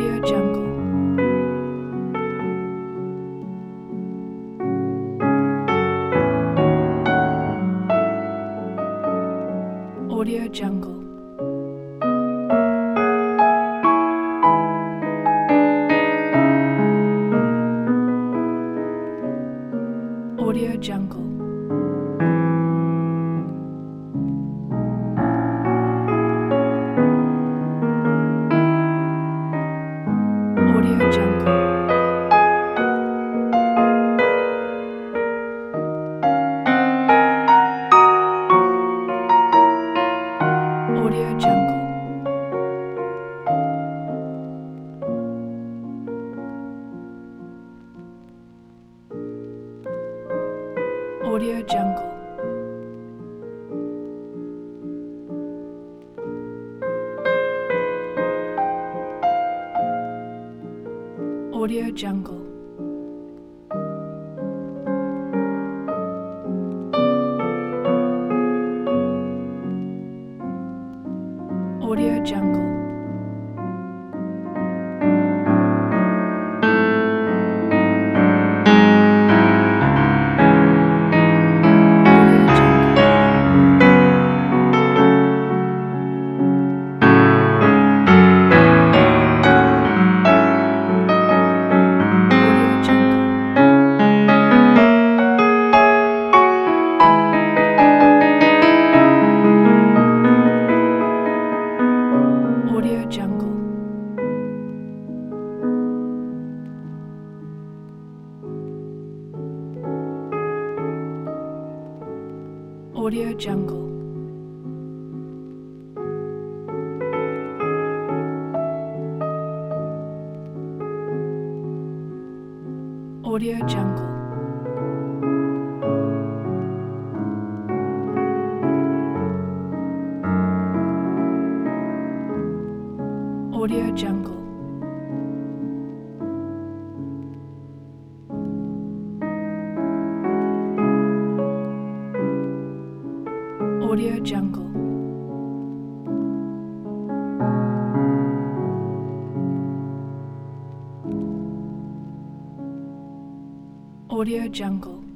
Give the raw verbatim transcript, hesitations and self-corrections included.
Audio Jungle. Audio Jungle. Audio Jungle. Audio Jungle. Audio Jungle. Audio Jungle. Audio Jungle. Audio Jungle. Audio Jungle. Audio Jungle. Audio Jungle. Audio Jungle. Audio Jungle. Audio Jungle.